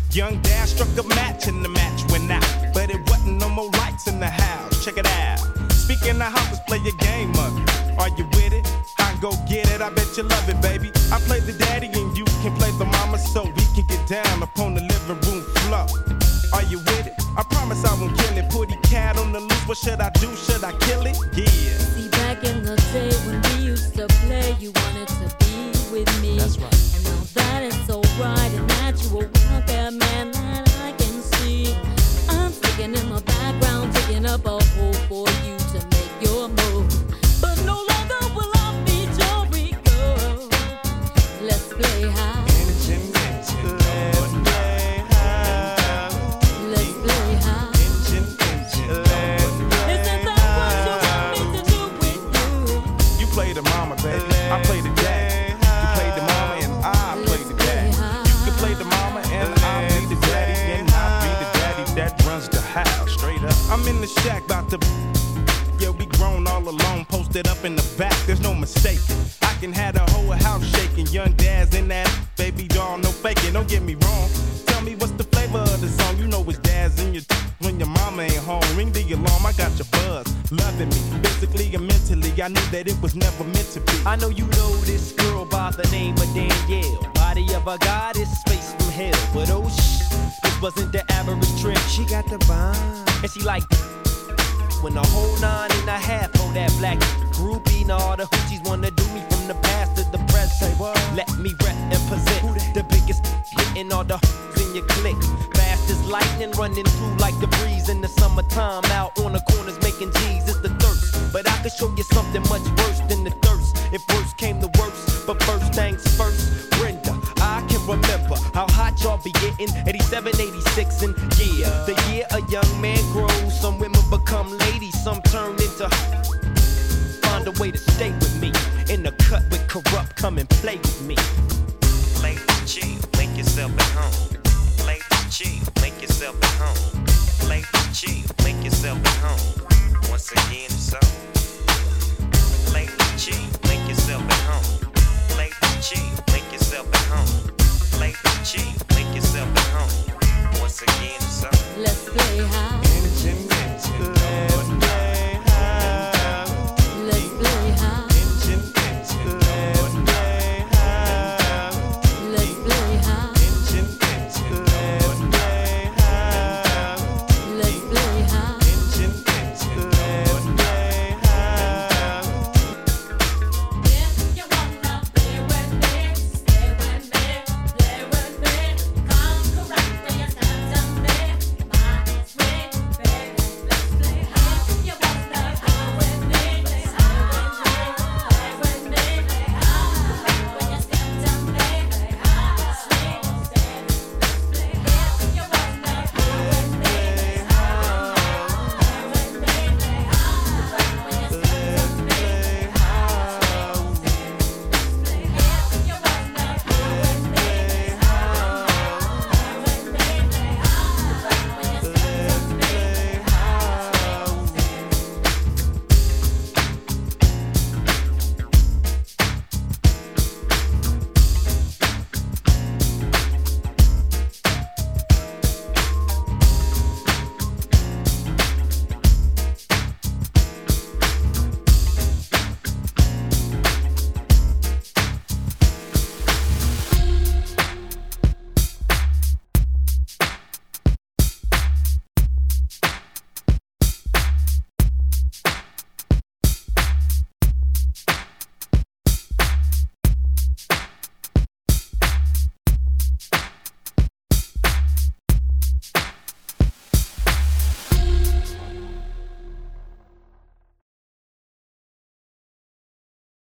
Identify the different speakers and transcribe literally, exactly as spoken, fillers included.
Speaker 1: Young Dad struck a match and the match went out. But it wasn't no more lights in the house. Check it out. Speaking of house, play your game of it. Are you with it? I go get it. I bet you love it, baby. I play the daddy and you can play the mama so we can get down upon the living room floor. Are you with it? I promise I won't kill it. Put the cat on the loose. What should I do? Should I kill it? Yeah.
Speaker 2: See, back in the day when we used to play, you wanted to be with me.
Speaker 1: That's right.
Speaker 2: And now that it's so right and natural, out there, man, that I can see. I'm sticking in my background, taking up a hole for you to make your move. But no longer will I be your Rico. Let's play high.
Speaker 1: Engine, engine, let's play high.
Speaker 2: Let's play high.
Speaker 1: Engine, engine, let's play
Speaker 2: Isn't that what you want me to do with you?
Speaker 1: You play the mama, baby. I play the daddy. You play the mama and I play the daddy. You can play the mama and I be the daddy. And I be the daddy that runs the house. Straight up. I'm in the shack about to. Yeah, we grown all alone, posted up in the back. There's no mistake. I can have the whole house shaking. Young Dad's in that. Baby doll, no faking. Don't get me wrong. Tell me what's the flavor of the song. You know it's Dad's in your when your mama ain't home. Ring the alarm. I got your buzz, loving me physically and mentally. I knew that it was never meant to be.
Speaker 3: I know you know this girl by the name of Danielle. Body of a goddess, space from hell. But oh shh, this wasn't the average trick. She got the vibe, and she like when the whole nine and a half hold that black groupie. Now all the hoochies wanna do me from the past to the present. Let me represent the biggest hitting all the in your click. Fast as lightning running through like the breeze in the summertime. Out on the corners making G's. It's the thirst, but I could show you something much worse than the thirst. If worse came to worst, but first things first, Brenda, I can remember how hot y'all be getting. eighty-seven, eighty-six, and yeah, the year a young man grows. Some women become ladies, some turn into. Find a way to stay with me. In the cut with corrupt, come and play with me.